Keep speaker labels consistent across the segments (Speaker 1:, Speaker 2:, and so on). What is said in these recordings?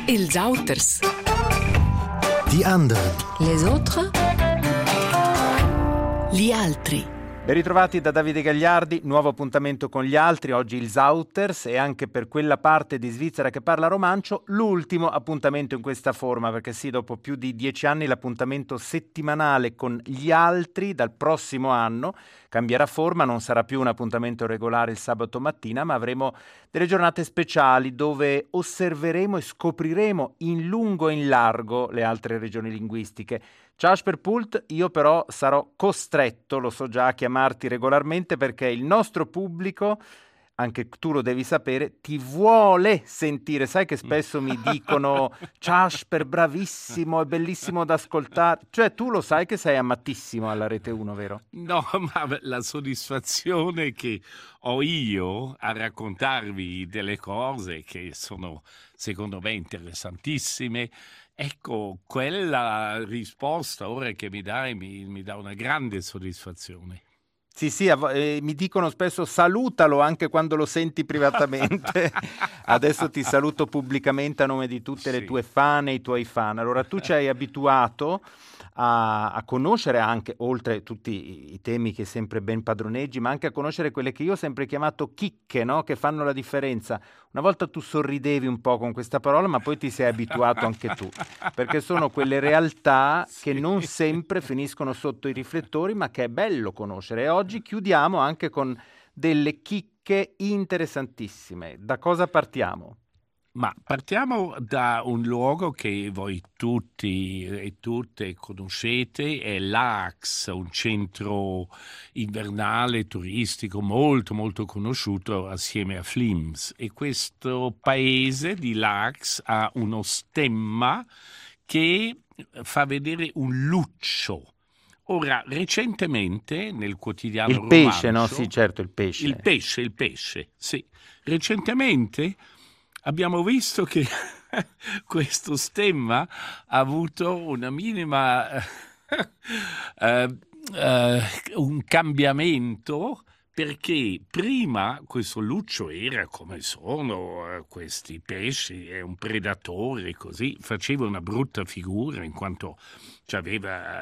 Speaker 1: Ils Auters.
Speaker 2: Die anderen.
Speaker 1: Les autres. Gli altri.
Speaker 3: Ben ritrovati da Davide Gagliardi, nuovo appuntamento con gli altri, oggi il Zauters e anche per quella parte di Svizzera che parla romancio, l'ultimo appuntamento in questa forma, perché sì, dopo più di 10 anni l'appuntamento settimanale con gli altri dal prossimo anno cambierà forma, non sarà più un appuntamento regolare il sabato mattina, ma avremo delle giornate speciali dove osserveremo e scopriremo in lungo e in largo le altre regioni linguistiche. Ciao Sperpult, io però sarò costretto, lo so già, a chiamarti regolarmente perché il nostro pubblico, anche tu lo devi sapere, ti vuole sentire. Sai che spesso mi dicono ciao Sper, bravissimo, è bellissimo da ascoltare. Cioè tu lo sai che sei amatissimo alla Rete 1, vero?
Speaker 4: No, ma la soddisfazione che ho io a raccontarvi delle cose che sono secondo me interessantissime. Ecco, quella risposta ora che mi dai mi dà una grande soddisfazione.
Speaker 3: Sì, mi dicono spesso salutalo anche quando lo senti privatamente. Adesso ti saluto pubblicamente a nome di tutte le tue fan e i tuoi fan. Allora, tu ci hai abituato a conoscere anche, oltre tutti i temi che sempre ben padroneggi, ma anche a conoscere quelle che io ho sempre chiamato chicche, no? Che fanno la differenza. Una volta tu sorridevi un po' con questa parola, ma poi ti sei abituato anche tu, perché sono quelle realtà che non sempre finiscono sotto i riflettori, ma che è bello conoscere. E oggi chiudiamo anche con delle chicche interessantissime. Da cosa partiamo?
Speaker 4: Ma partiamo da un luogo che voi tutti e tutte conoscete, è Laax, un centro invernale turistico molto molto conosciuto assieme a Flims. E questo paese di Laax ha uno stemma che fa vedere un luccio. Ora, recentemente nel quotidiano
Speaker 3: Il
Speaker 4: romanzo...
Speaker 3: pesce, no? Sì, certo, il pesce.
Speaker 4: Il pesce, sì. Recentemente abbiamo visto che questo stemma ha avuto una minima un cambiamento, perché prima questo luccio era come sono questi pesci, è un predatore, così faceva una brutta figura in quanto aveva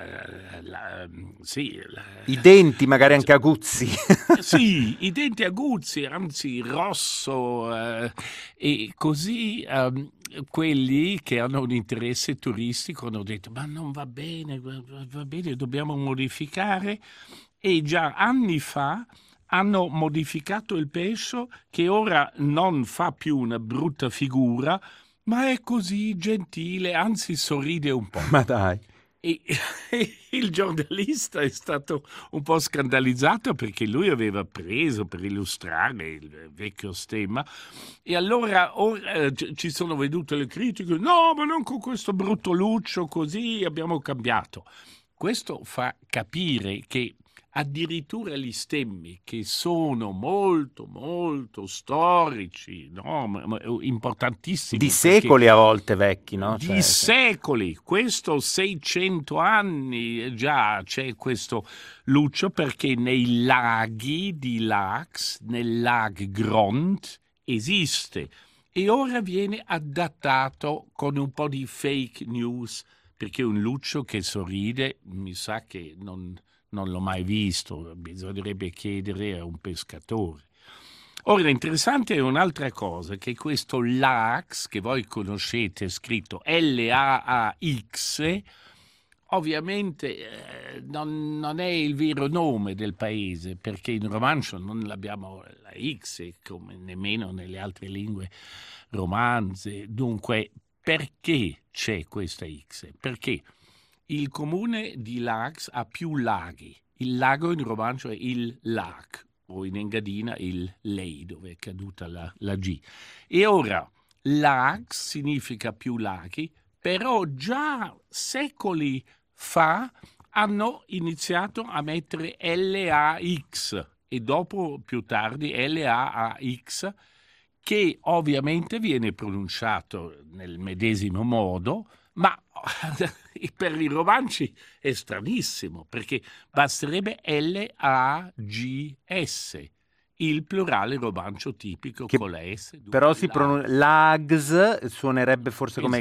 Speaker 3: i denti magari anche aguzzi.
Speaker 4: Sì, i denti aguzzi, anzi rosso, e così quelli che hanno un interesse turistico hanno detto ma non va bene, dobbiamo modificare, e già anni fa hanno modificato il pesce che ora non fa più una brutta figura, ma è così gentile, anzi sorride un po'.
Speaker 3: Ma dai!
Speaker 4: E il giornalista è stato un po' scandalizzato perché lui aveva preso per illustrare il vecchio stemma, e allora ora ci sono vedute le critiche, no, ma non con questo brutto luccio, così abbiamo cambiato. Questo fa capire che addirittura gli stemmi che sono molto molto storici, no? Importantissimi,
Speaker 3: di secoli a volte vecchi, no?
Speaker 4: Di secoli, questo 600 anni già c'è questo luccio, perché nei laghi di Laax, nel Lag Grond, esiste, e ora viene adattato con un po' di fake news, perché un luccio che sorride mi sa che non l'ho mai visto, bisognerebbe chiedere a un pescatore. Ora, interessante è un'altra cosa, che questo Laax, che voi conoscete scritto L-A-A-X, ovviamente non è il vero nome del paese, perché in romanzo non abbiamo la X, come nemmeno nelle altre lingue romanze. Dunque, perché c'è questa X? Perché il comune di Laax ha più laghi. Il lago in romanzo è il Lag, o in Engadina il Lei, dove è caduta la G. E ora, Laax significa più laghi, però già secoli fa hanno iniziato a mettere LAX e dopo più tardi LAAX, che ovviamente viene pronunciato nel medesimo modo, ma per i romanci è stranissimo, perché basterebbe LAGS, il plurale romancio tipico
Speaker 3: Che
Speaker 4: con la S.
Speaker 3: però si pronuncia lags, suonerebbe forse come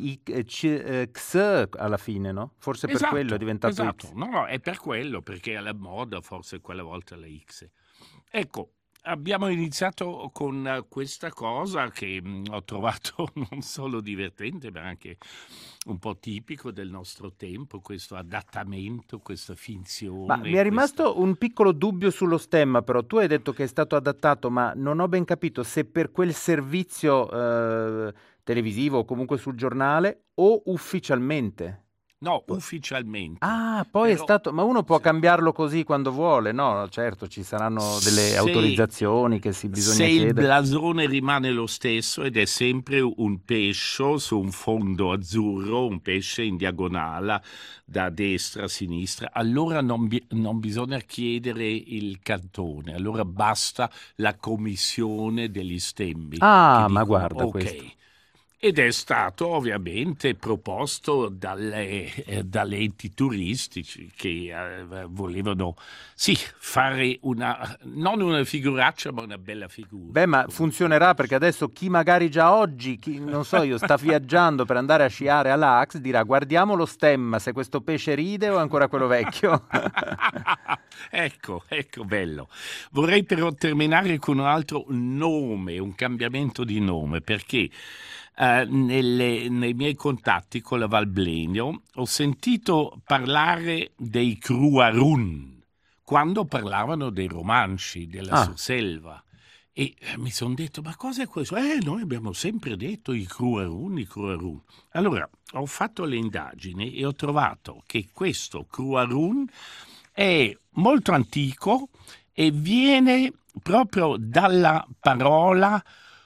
Speaker 3: x alla fine, no? Forse per quello è diventato
Speaker 4: esatto.
Speaker 3: X.
Speaker 4: No, è per quello, perché alla moda forse quella volta la X. Ecco, abbiamo iniziato con questa cosa che ho trovato non solo divertente, ma anche un po' tipico del nostro tempo, questo adattamento, questa finzione.
Speaker 3: Ma mi è rimasto un piccolo dubbio sullo stemma, però tu hai detto che è stato adattato, ma non ho ben capito se per quel servizio televisivo o comunque sul giornale o ufficialmente.
Speaker 4: No, ufficialmente.
Speaker 3: Ah, poi
Speaker 4: Però,
Speaker 3: è stato... Ma uno può
Speaker 4: sì.
Speaker 3: cambiarlo così quando vuole, no? Certo, ci saranno delle autorizzazioni che bisogna
Speaker 4: se
Speaker 3: chiedere.
Speaker 4: il blasone rimane lo stesso ed è sempre un pesce su un fondo azzurro, un pesce in diagonale da destra a sinistra, allora non bisogna chiedere il cantone, allora basta la commissione degli stemmi.
Speaker 3: Ah,
Speaker 4: che
Speaker 3: ma
Speaker 4: dicono,
Speaker 3: guarda
Speaker 4: ok.
Speaker 3: questo.
Speaker 4: Ed è stato ovviamente proposto dalle enti turistici che volevano fare non una figuraccia, ma una bella figura.
Speaker 3: Beh, ma funzionerà perché adesso chi magari già oggi, non so io, sta viaggiando per andare a sciare all'Ax, dirà guardiamo lo stemma, se questo pesce ride o è ancora quello vecchio.
Speaker 4: Ecco, bello. Vorrei però terminare con un altro nome, un cambiamento di nome, perché nei miei contatti con la Val Blenio ho sentito parlare dei Cruarun quando parlavano dei romanci della Surselva. E mi sono detto, ma cosa è questo? Noi abbiamo sempre detto i Cruarun. Allora, ho fatto le indagini e ho trovato che questo Cruarun è molto antico e viene proprio dalla parola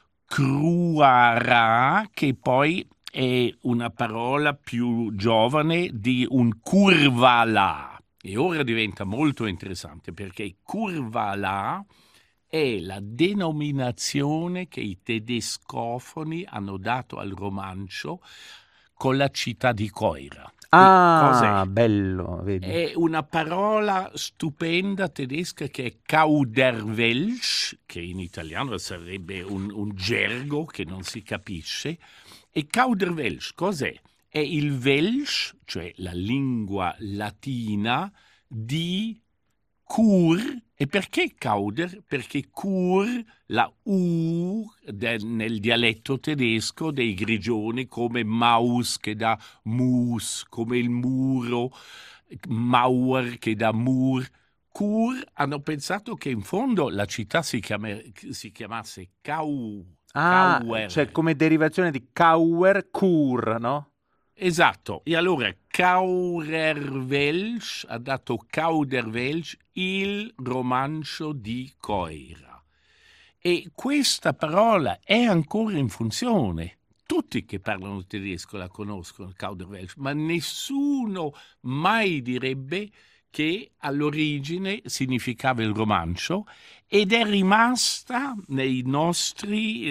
Speaker 4: cruara, che poi è una parola più giovane di un curvala. E ora diventa molto interessante perché curvala è la denominazione che i tedescofoni hanno dato al romancio con la città di Coira.
Speaker 3: Ah, bello, vedi.
Speaker 4: È una parola stupenda tedesca che è Kauderwelsch, che in italiano sarebbe un gergo che non si capisce. E Kauderwelsch cos'è? È il Welsh, cioè la lingua latina di Kur. E perché Kauder? Perché Kur, la U nel dialetto tedesco dei grigioni, come Maus che dà mus, come il muro, Mauer che dà mur. Kur hanno pensato che in fondo la città si chiamasse Cauer.
Speaker 3: Cioè come derivazione di Kauer, Kur, no?
Speaker 4: Esatto, e allora Kauderwelsch ha dato Kauderwelsch il romancio di Coira. E questa parola è ancora in funzione. Tutti che parlano tedesco la conoscono, Kauderwelsch, ma nessuno mai direbbe che all'origine significava il romancio ed è rimasta nei nostri,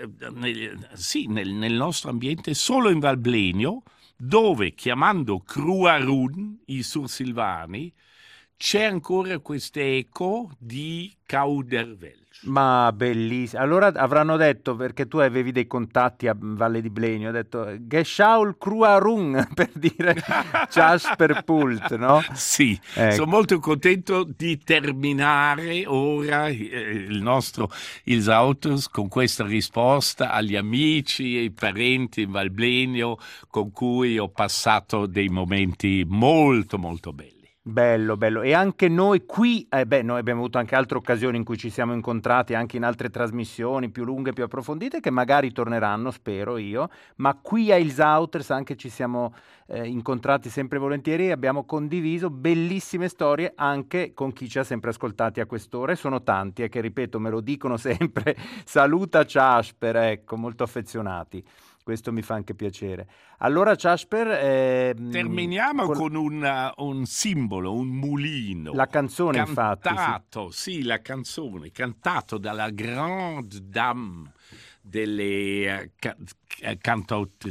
Speaker 4: nel nostro ambiente solo in Val Blenio, dove chiamando Cruarun i sursilvani c'è ancora quest'eco di Kauderwelsch.
Speaker 3: Ma bellissimo. Allora avranno detto, perché tu avevi dei contatti a Valle di Blenio, ha detto Geschaul Cruarun per dire Chas per Pult, no?
Speaker 4: Sì, sono molto contento di terminare ora il Zauters con questa risposta agli amici e ai parenti in Val Blenio con cui ho passato dei momenti molto molto belli.
Speaker 3: Bello, bello. E anche noi qui, noi abbiamo avuto anche altre occasioni in cui ci siamo incontrati, anche in altre trasmissioni più lunghe, più approfondite, che magari torneranno, spero io, ma qui a Il Zauters anche ci siamo incontrati sempre volentieri e abbiamo condiviso bellissime storie anche con chi ci ha sempre ascoltati a quest'ora, e sono tanti, che ripeto, me lo dicono sempre, saluta Ciasper, ecco, molto affezionati. Questo mi fa anche piacere. Allora, Ciasper...
Speaker 4: terminiamo con un simbolo, un mulino.
Speaker 3: La canzone,
Speaker 4: cantato,
Speaker 3: infatti.
Speaker 4: Sì, la canzone, cantato dalla grande dame delle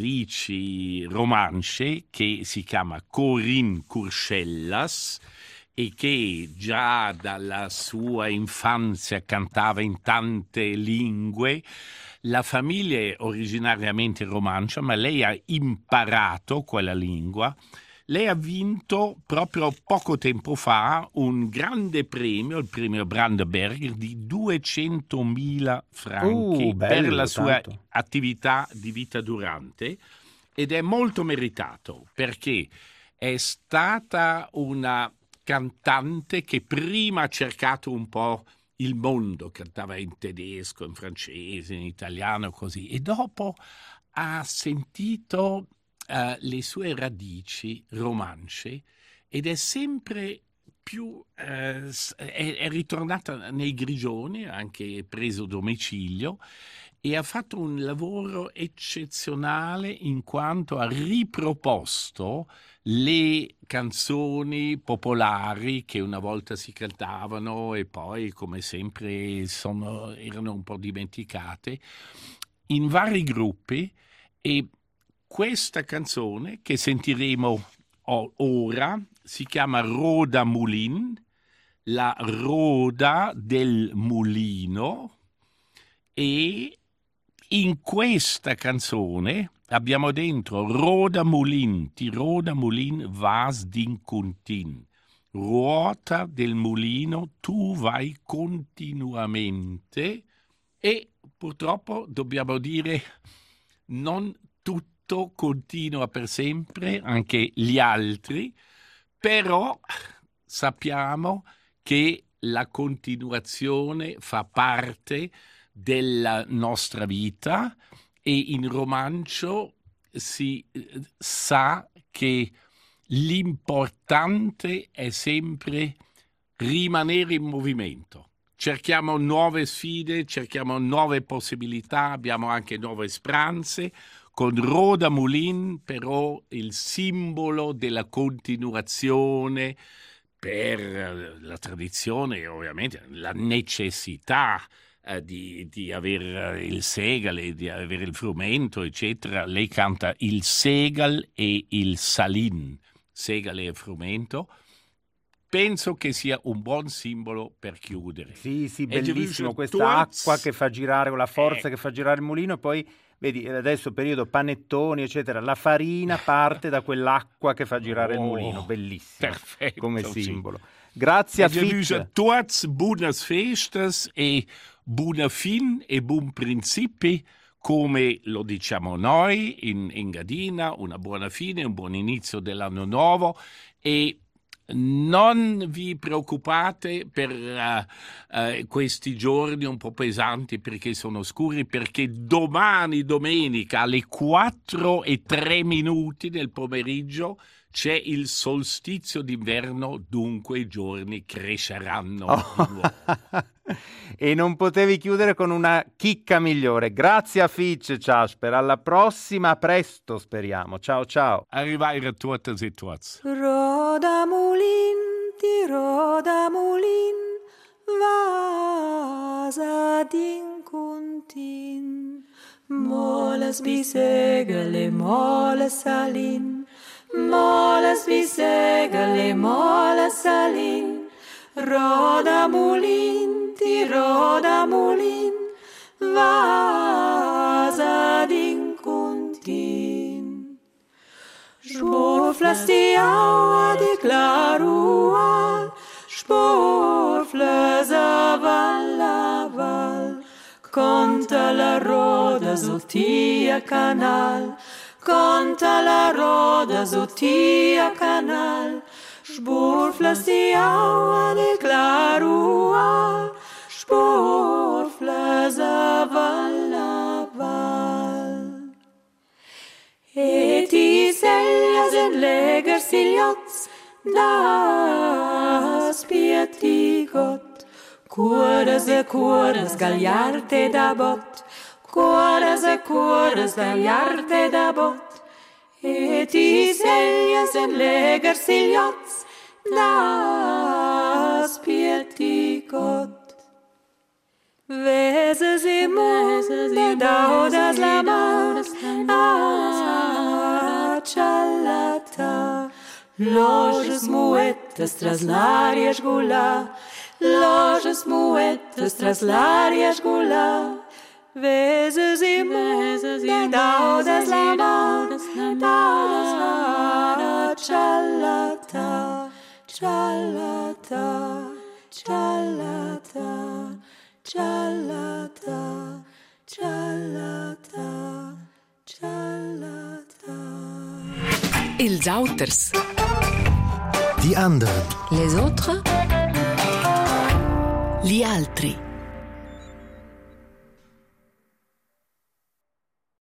Speaker 4: cantautrici romance, che si chiama Corinne Curcellas, e che già dalla sua infanzia cantava in tante lingue. La famiglia è originariamente romancia, ma lei ha imparato quella lingua. Lei ha vinto proprio poco tempo fa un grande premio, il premio Brandenberg, di 200.000 franchi
Speaker 3: bello,
Speaker 4: per la sua
Speaker 3: tanto.
Speaker 4: attività di vita durante, ed è molto meritato perché è stata una cantante che prima ha cercato un po' il mondo, cantava in tedesco, in francese, in italiano, così, e dopo ha sentito le sue radici romance ed è sempre più è ritornata nei Grigioni, ha anche preso domicilio e ha fatto un lavoro eccezionale in quanto ha riproposto le canzoni popolari che una volta si cantavano e poi, come sempre, erano un po' dimenticate in vari gruppi. E questa canzone che sentiremo ora si chiama Roda Mulin, la roda del mulino, e in questa canzone abbiamo dentro Roda Mulin, ti Roda Mulin vas din Kuntin. Ruota del mulino, tu vai continuamente, e purtroppo dobbiamo dire non tutto continua per sempre, anche gli altri, però sappiamo che la continuazione fa parte della nostra vita e in romancio si sa che l'importante è sempre rimanere in movimento. Cerchiamo nuove sfide, cerchiamo nuove possibilità, abbiamo anche nuove speranze. Con Roda Mulin, però, il simbolo della continuazione per la tradizione, ovviamente, la necessità di avere il segale, di avere il frumento, eccetera. Lei canta il segal e il salin, segale e frumento. Penso che sia un buon simbolo per chiudere.
Speaker 3: Sì, bellissimo, questa acqua che fa girare, con la forza che fa girare il mulino, e poi vedi, adesso periodo panettoni, eccetera, la farina parte da quell'acqua che fa girare il mulino, bellissimo,
Speaker 4: perfetto,
Speaker 3: come simbolo. Sì. Grazie a Fitch.
Speaker 4: Tutti buonas festas e buona fin e buon principi, come lo diciamo noi in Engadina, una buona fine, un buon inizio dell'anno nuovo, e non vi preoccupate per questi giorni un po' pesanti perché sono scuri, perché domani, domenica, alle 4:03 del pomeriggio c'è il solstizio d'inverno, dunque i giorni cresceranno di nuovo.
Speaker 3: E non potevi chiudere con una chicca migliore. Grazie a Fitch, Ciasper. Alla prossima, a presto, speriamo. Ciao, ciao.
Speaker 4: Arrivare a tutte e tutti.
Speaker 5: Roda mulin, ti roda mulin, vasa din Kuntin. Moles bisegale, moles salin, moles bisegale, moles salin. Roda mulin, ti roda mulin, vasa din Kuntin. Sporfles die Aua, die Klarual, sporfles a Val, conta la roda sotia canal, conta la roda sotia canal. Sporfles die Aua, die Klarual, sporfles a Val. E ti seljas en lägger siljots, da spieti gott. Cuores, gagliarte da bot, cuores, gagliarte da bot. E ti seljas en lägger siljots, da spieti gott. Veses i monde, daudas la mar, cialata, loges muet, muetes tras l'àrea esgolà, loges muetes tras l'àrea esgolà. Veses i daudes la mà, cialata, cialata, cialata, cialata, cialata, cialata.
Speaker 1: Ils Auters.
Speaker 2: Die anderen.
Speaker 1: Les autres. Gli altri.